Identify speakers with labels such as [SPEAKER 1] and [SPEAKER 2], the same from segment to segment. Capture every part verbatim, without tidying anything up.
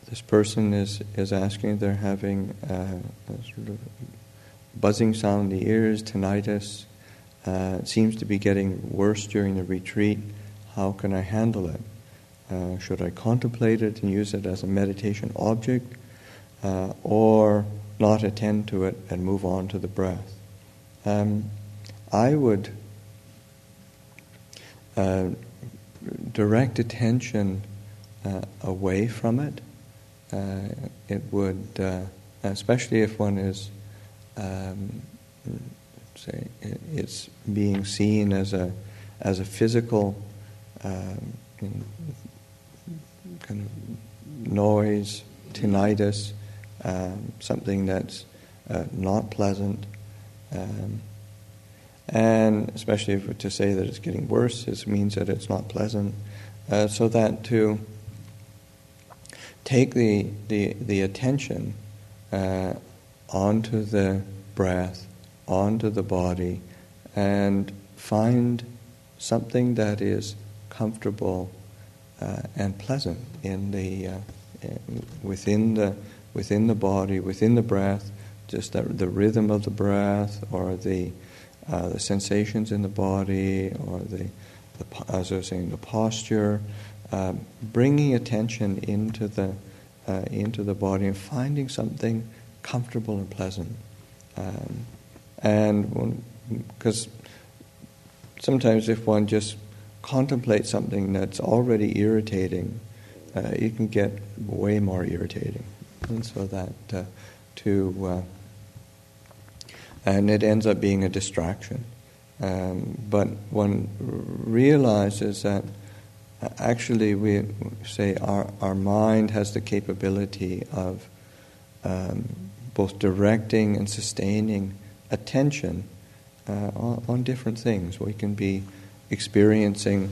[SPEAKER 1] this person is, is asking, they're having uh, a sort of buzzing sound in the ears, tinnitus. Uh, it seems to be getting worse during the retreat. How can I handle it? Uh, should I contemplate it and use it as a meditation object, uh, or not attend to it and move on to the breath? Um, I would uh, direct attention uh, away from it. Uh, it would, uh, especially if one is, um, say, it's being seen as a as a physical um, kind of noise, tinnitus, um, something that's uh, not pleasant, um, and especially if to say that it's getting worse, it means that it's not pleasant. Uh, so that to take the the, the attention uh, onto the breath, onto the body, and find something that is comfortable uh, and pleasant in the uh, within the within the body, within the breath, just the, the rhythm of the breath, or the uh, the sensations in the body, or the, the as I was saying, the posture. Uh, bringing attention into the uh, into the body and finding something comfortable and pleasant, um, and because sometimes if one just contemplates something that's already irritating, uh, it can get way more irritating, and so that uh, to uh, and it ends up being a distraction. Um, but one realizes that actually we say our our mind has the capability of um, both directing and sustaining attention uh, on, on different things. We can be experiencing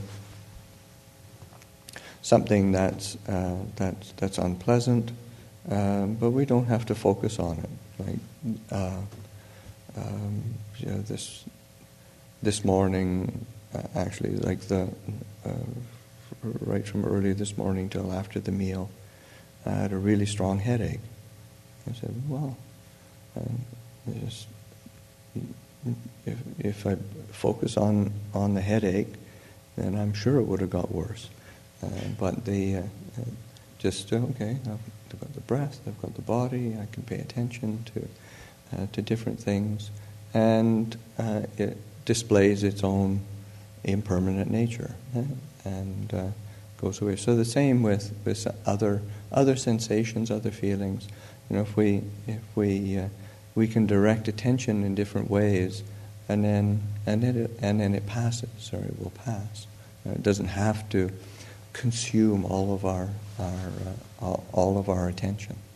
[SPEAKER 1] something that's uh, that's that's unpleasant, um, but we don't have to focus on it. Like uh, um, you know, this this morning, uh, actually, like the uh, right from early this morning till after the meal, I had a really strong headache. I said, well, um, just, if, if I focus on, on the headache, then I'm sure it would have got worse. Uh, but the uh, just, okay, I've got the breath, I've got the body, I can pay attention to uh, to different things, and uh, it displays its own impermanent nature. Uh, and uh, goes away. So the same with, with other other sensations, other feelings. You know, if we if we uh, we can direct attention in different ways, and then and then it, and then it passes, or it will pass. Uh, it doesn't have to consume all of our our uh, all, all of our attention.